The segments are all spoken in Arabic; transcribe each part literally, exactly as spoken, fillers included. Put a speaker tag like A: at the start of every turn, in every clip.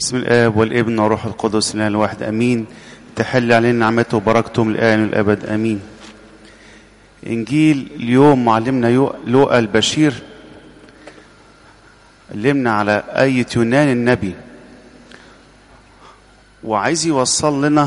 A: بسم الآب والابن وروح القدس الإله الواحد أمين. تحل علينا نعمته وبركته من الآن والأبد أمين. إنجيل اليوم معلمنا لوقا البشير علمنا على آية يونان النبي، وعايز يوصل لنا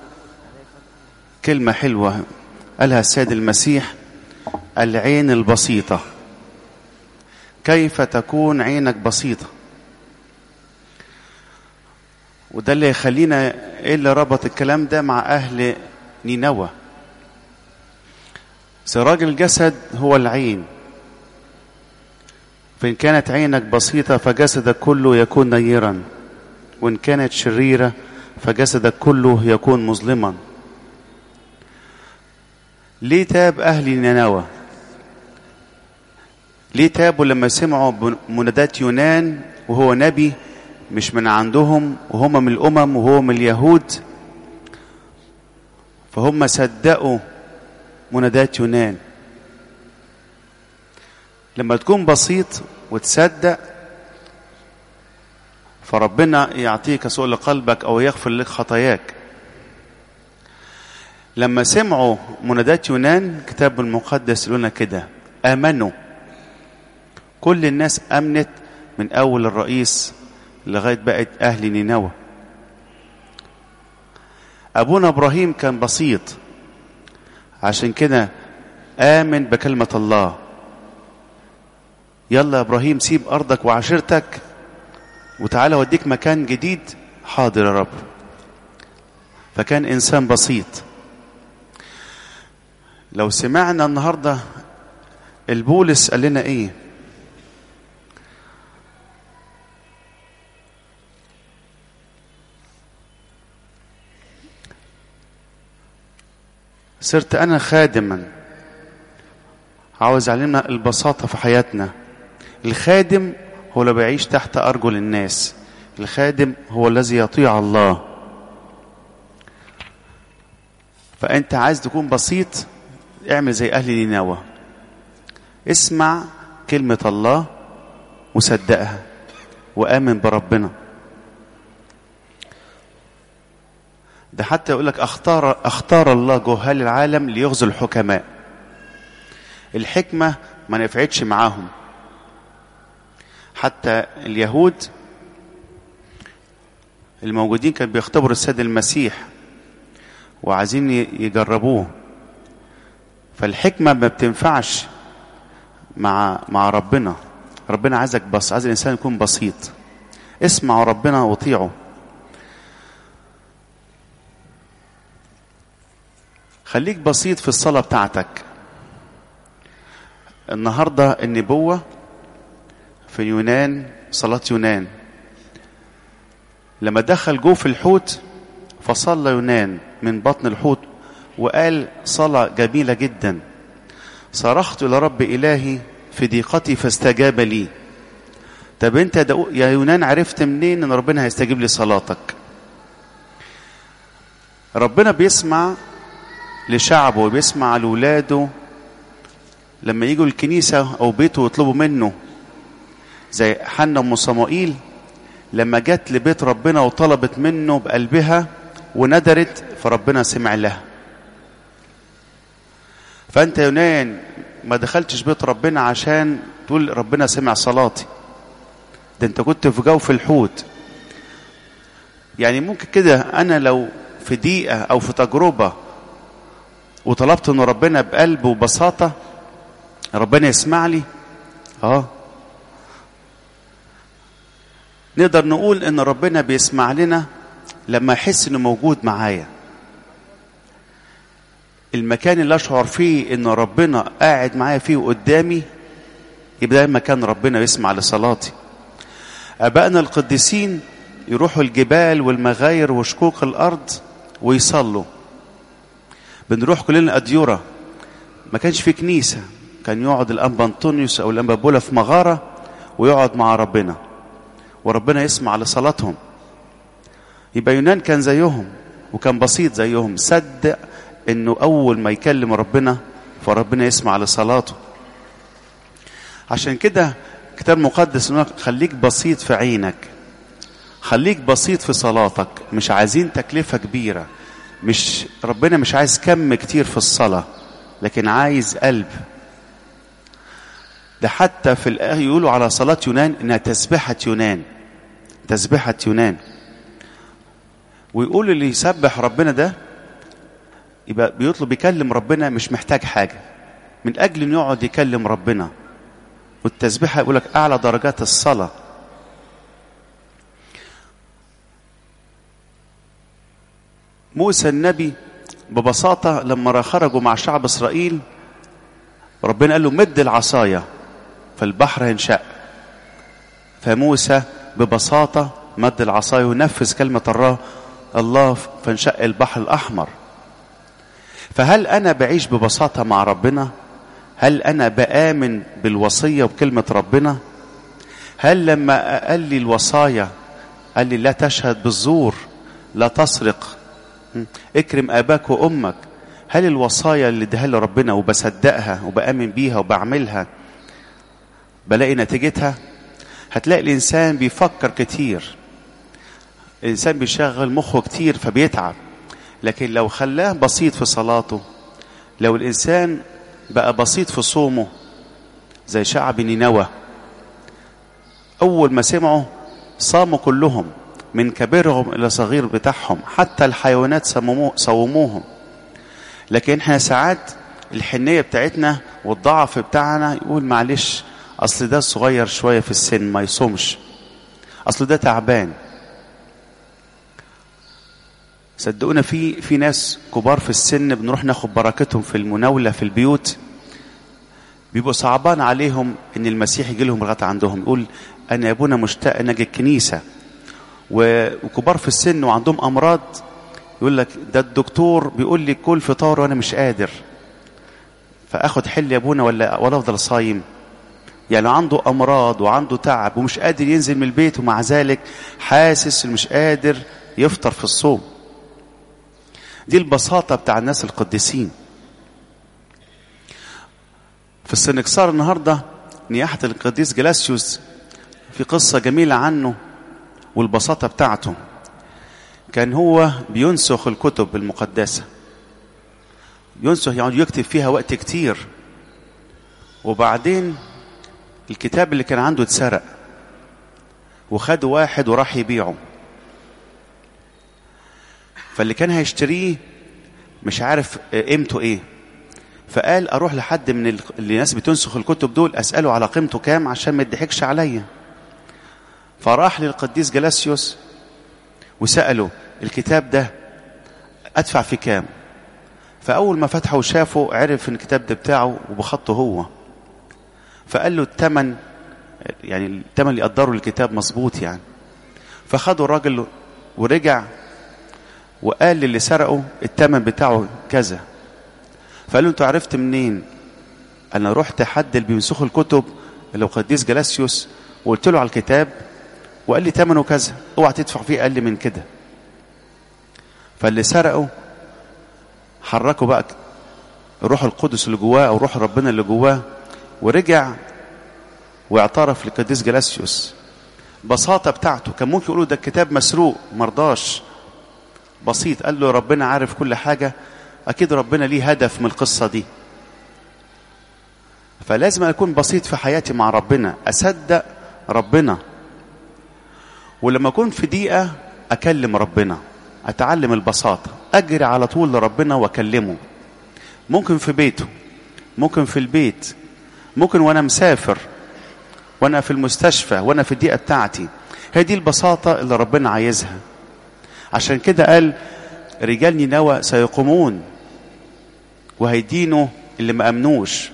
A: كلمة حلوة قالها السيد المسيح: العين البسيطة. كيف تكون عينك بسيطة؟ وده اللي يخلينا ايه اللي ربط الكلام ده مع اهل نينوى. سراج الجسد هو العين، فإن كانت عينك بسيطة فجسدك كله يكون نيرا، وإن كانت شريرة فجسدك كله يكون مظلما. ليه تاب أهل نينوى؟ ليه تابوا لما سمعوا منادات يونان وهو نبي مش من عندهم، وهم من الأمم وهو من اليهود؟ فهم صدقوا منادات يونان. لما تكون بسيط وتصدق فربنا يعطيك سؤل قلبك أو يغفر لك خطاياك. لما سمعوا منادات يونان كتاب المقدس يقولنا كده: آمنوا. كل الناس أمنت من أول الرئيس لغاية بقت أهل نينوى. أبونا إبراهيم كان بسيط، عشان كده آمن بكلمة الله. يلا يا إبراهيم سيب أرضك وعشيرتك وتعالى وديك مكان جديد. حاضر يا رب. فكان إنسان بسيط. لو سمعنا النهاردة البولس قال لنا إيه؟ صرت أنا خادما. عاوز علمنا البساطة في حياتنا. الخادم هو اللي بيعيش تحت أرجل الناس. الخادم هو الذي يطيع الله. فأنت عايز تكون بسيط، اعمل زي أهل نينوى. اسمع كلمة الله وصدقها وآمن بربنا. ده حتى يقول لك اختار اختار الله جهال العالم ليغزو الحكماء. الحكمة ما نفعتش معاهم. حتى اليهود الموجودين كانوا بيختبروا السيد المسيح وعايزين يجربوه. فالحكمة ما بتنفعش مع مع ربنا. ربنا عايزك بس عايز الإنسان يكون بسيط. اسمع ربنا وطيعه. خليك بسيط في الصلاة بتاعتك. النهاردة النبوة في يونان، صلاة يونان لما دخل جوه في الحوت فصلى يونان من بطن الحوت وقال صلاة جميلة جدا: صرخت إلى رب إلهي في ضيقتي فاستجاب لي. طب انت يا يونان عرفت منين ان ربنا هيستجيب لصلاتك؟ ربنا بيسمع لشعبه وبيسمع لولاده لما يجوا الكنيسة أو بيته ويطلبوا منه، زي حنا أم صموئيل لما جت لبيت ربنا وطلبت منه بقلبها وندرت فربنا سمع لها. فأنت يا يونان ما دخلتش بيت ربنا عشان تقول ربنا سمع صلاتي، ده أنت كنت في جوف الحوت. يعني ممكن كده أنا لو في ضيقة أو في تجربة وطلبت ان ربنا بقلب وبساطة ربنا يسمع لي. اه نقدر نقول ان ربنا بيسمع لنا لما يحس انه موجود معايا. المكان اللي اشعر فيه ان ربنا قاعد معايا فيه وقدامي يبقى ده مكان ربنا يسمع لصلاتي. ابائنا القديسين يروحوا الجبال والمغاير وشقوق الارض ويصلوا. بنروح كلنا أديورة، ما كانش في كنيسة، كان يقعد الأنبا أنطونيوس أو الأنبا بولا في مغارة ويقعد مع ربنا وربنا يسمع لصلاتهم. يبقى يونان كان زيهم وكان بسيط زيهم، صدق إنه أول ما يكلم ربنا فربنا يسمع لصلاته. عشان كده كتاب مقدس خليك بسيط في عينك. خليك بسيط في صلاتك، مش عايزين تكلفة كبيرة، مش ربنا مش عايز كم كتير في الصلاة، لكن عايز قلب. ده حتى في الآية يقولوا على صلاة يونان إنها تسبحة يونان، تسبحة يونان. ويقول اللي يسبح ربنا ده يبقى بيطلب يكلم ربنا، مش محتاج حاجة من أجل إنه يقعد يكلم ربنا. والتسبيحة يقول لك أعلى درجات الصلاة. موسى النبي ببساطة لما خرجوا مع شعب إسرائيل ربنا قال له مد العصاية فالبحر هينشق، فموسى ببساطة مد العصاية ونفذ كلمة الله فانشق البحر الأحمر. فهل أنا بعيش ببساطة مع ربنا؟ هل أنا بآمن بالوصية وبكلمة ربنا؟ هل لما قال لي الوصايا قال لي لا تشهد بالزور، لا تسرق، اكرم أباك وأمك، هل الوصايا اللي اديها لي ربنا وبصدقها وبآمن بيها وبعملها بلاقي نتيجتها؟ هتلاقي الإنسان بيفكر كتير، الإنسان بيشغل مخه كتير فبيتعب. لكن لو خلاه بسيط في صلاته، لو الإنسان بقى بسيط في صومه زي شعب نينوى، أول ما سمعوا صاموا كلهم من كبيرهم إلى صغير بتاعهم، حتى الحيوانات صوموهم. لكن احنا ساعات الحنية بتاعتنا والضعف بتاعنا يقول معلش أصل ده صغير شوية في السن ما يصومش، أصل ده تعبان. صدقونا في في ناس كبار في السن بنروح ناخد بركتهم في المناولة في البيوت، بيبقوا صعبان عليهم ان المسيح يجي لهم لغايه عندهم، يقول انا يا ابونا مشتاق ان اجي الكنيسه. وكبار في السن وعندهم امراض يقول لك ده الدكتور بيقول لي كل فطار وانا مش قادر، فاخد حل يا ابونا ولا ولا افضل صايم؟ يعني عنده امراض وعنده تعب ومش قادر ينزل من البيت، ومع ذلك حاسس مش قادر يفطر في الصوم. دي البساطة بتاع الناس القديسين. في السنكسار النهاردة نياحة القديس جلاسيوس في قصة جميلة عنه والبساطة بتاعته. كان هو بينسخ الكتب المقدسة، ينسخ يعني يكتب فيها وقت كتير، وبعدين الكتاب اللي كان عنده اتسرق وخد واحد وراح يبيعه، فاللي كان هيشتريه مش عارف قيمته ايه، فقال اروح لحد من اللي ناس بتنسخ الكتب دول اساله على قيمته كام عشان ما يضحكش عليا. فراح للقديس جلاسيوس وساله الكتاب ده ادفع فيه كام؟ فاول ما فتحه وشافه عرف ان الكتاب ده بتاعه وبخطه هو، فقال له الثمن، يعني الثمن اللي قدره الكتاب مظبوط يعني. فخدوا الراجل ورجع وقال للي سرقوا الثمن بتاعه كذا. فقال له انتوا عرفت منين؟ انا رحت حد اللي بينسخوا الكتب اللي هو قديس جلاسيوس وقلت له على الكتاب وقال لي ثمنه كذا، اوعى تدفع فيه اقل من كده. فاللي سرقوا حركوا بقى الروح القدس اللي جواه او روح ربنا اللي جواه، ورجع واعترف للقديس جلاسيوس. بساطة بتاعته كان ممكن يقولوا ده الكتاب مسروق، مرضاش، بسيط. قال له ربنا عارف كل حاجة، أكيد ربنا ليه هدف من القصة دي. فلازم أكون بسيط في حياتي مع ربنا، أصدق ربنا، ولما أكون في دقيقة أكلم ربنا، أتعلم البساطة، أجري على طول لربنا وأكلمه. ممكن في بيته، ممكن في البيت، ممكن وأنا مسافر، وأنا في المستشفى، وأنا في الدقيقة بتاعتي. هي دي البساطة اللي ربنا عايزها. عشان كده قال رجال نينوى سيقومون وهيدينوا اللي ما أمنوش.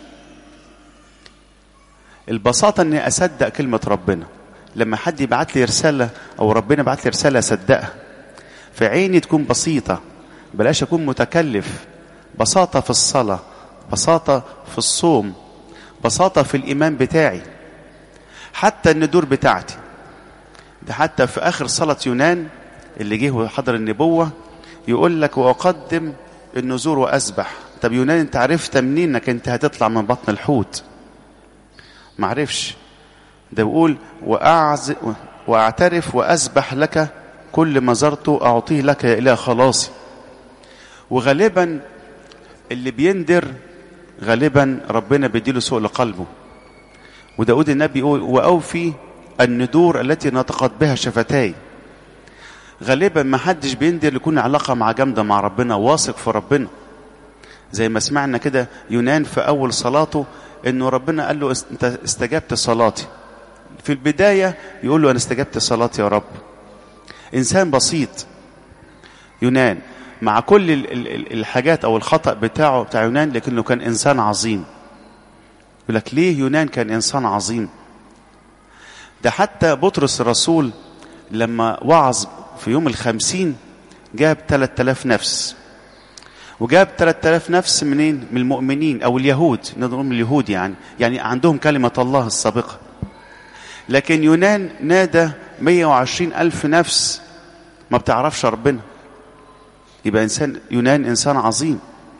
A: البساطة أني أصدق كلمة ربنا، لما حد يبعت لي رسالة أو ربنا يبعت لي رسالة أصدقها، فعيني تكون بسيطة، بلاش أكون متكلف. بساطة في الصلاة، بساطة في الصوم، بساطة في الإيمان بتاعي، حتى الندور بتاعتي. ده حتى في آخر صلاة يونان اللي جه وحضر النبوة يقول لك وأقدم النذور وأسبح. طب يونان انت عرفت منين انك انت هتطلع من بطن الحوت؟ معرفش. ده بيقول وأعزف وأعترف وأسبح لك كل ما زرته أعطيه لك يا إله خلاصي. وغالبا اللي بيندر غالبا ربنا بيديله سوء لقلبه. وداود النبي يقول وأوفي الندور التي نطقت بها شفتاي. غالبا ما حدش بيندر يكون علاقة مع جامدة مع ربنا، واثق في ربنا. زي ما سمعنا كده يونان في أول صلاته إنه ربنا قال له أنت استجبت صلاتي. في البداية يقول له أنا استجبت صلاتي يا رب. إنسان بسيط يونان مع كل الحاجات أو الخطأ بتاعه بتاع يونان، لكنه كان إنسان عظيم. يقول لك ليه يونان كان إنسان عظيم؟ ده حتى بطرس الرسول لما وعظ في يوم الخمسين جاب ثلاثة آلاف نفس، وجاب ثلاثة آلاف نفس منين؟ من المؤمنين أو اليهود، نقدر نقول اليهود يعني يعني عندهم كلمة الله السابقة. لكن يونان نادى مئة وعشرين ألف نفس ما بتعرفش ربنا. يبقى إنسان يونان إنسان عظيم.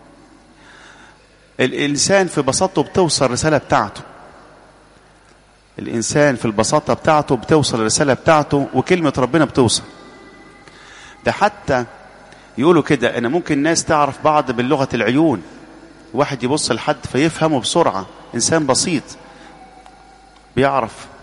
A: الإنسان في بساطته بتوصل الرسالة بتاعته. الإنسان في البساطة بتاعته بتوصل الرسالة بتاعته، وكلمة ربنا بتوصل. ده حتى يقولوا كده أن ممكن ناس تعرف بعض باللغة العيون، واحد يبص لحد فيفهمه بسرعة. إنسان بسيط بيعرف.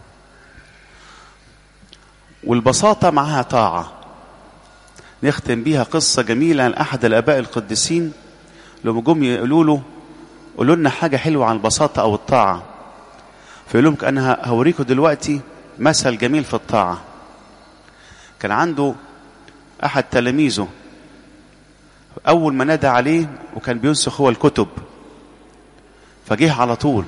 A: والبساطة معها طاعة. نختم بيها قصة جميلة عن أحد الآباء القديسين لما جم يقولوا له قولوا لنا حاجة حلوة عن البساطة أو الطاعة، فيقول لهم أنا هوريكم دلوقتي مثل جميل في الطاعة. كان عنده أحد تلاميذه أول ما نادى عليه وكان بينسخ هو الكتب، فجيه على طول.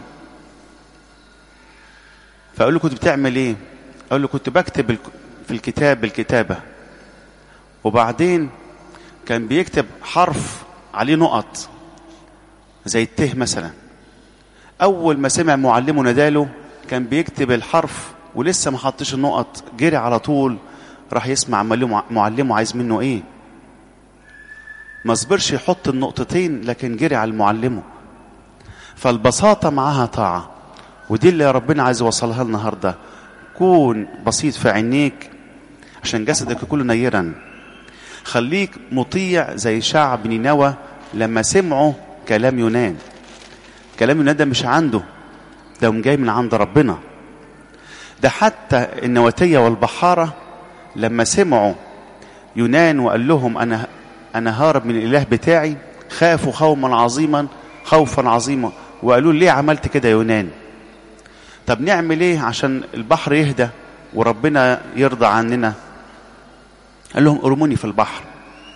A: فقال له كنت بتعمل إيه؟ قال له كنت بكتب في الكتاب بالكتابة. وبعدين كان بيكتب حرف عليه نقط زي الته مثلا. أول ما سمع معلمه نداله كان بيكتب الحرف ولسه ما حطش النقط، جري على طول راح يسمع معلمه عايز منه ايه. ما صبرش يحط النقطتين لكن جري على المعلمه. فالبساطة معها طاعة، ودي اللي ربنا عايز يوصلها النهارده. كون بسيط في عينيك عشان جسدك يكون نيرا. خليك مطيع زي شعب نينوى لما سمعوا كلام يونان. كلام يونان ده مش عنده، ده جاي من عند ربنا. ده حتى النواتية والبحارة لما سمعوا يونان وقال لهم أنا أنا هارب من الإله بتاعي، خافوا خوفا عظيما خوفا عظيما وقالوا ليه عملت كده يا يونان؟ طب نعمل ايه عشان البحر يهدى وربنا يرضى عننا؟ قال لهم ارموني في البحر.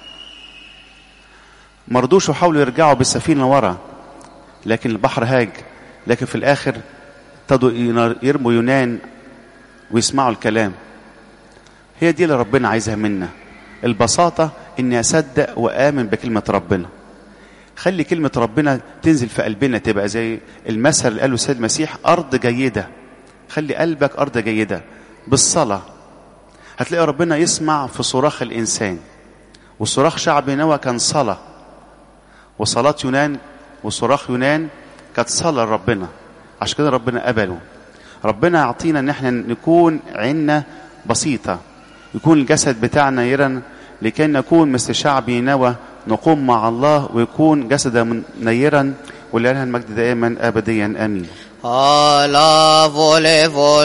A: مرضوش وحاولوا يرجعوا بالسفينة ورا، لكن البحر هاج. لكن في الآخر ابتدوا يرموا يونان ويسمعوا الكلام. هي دي اللي ربنا عايزها منا، البساطة، إني أصدق وآمن بكلمة ربنا. خلي كلمة ربنا تنزل في قلبنا، تبقى زي المثل اللي قاله السيد المسيح أرض جيدة. خلي قلبك أرض جيدة بالصلاة. هتلاقي ربنا يسمع في صراخ الإنسان. وصراخ شعب نينوى كان صلاة، وصلاة يونان وصراخ يونان كانت صلاة لربنا. عشان كده ربنا قبله. ربنا يعطينا ان احنا نكون عنا بسيطة، يكون الجسد بتاعنا نيرا لكي نكون مثل شعب نينوى نقوم مع الله ويكون جسد نيرا. ولله المجد دائما ابديا امين.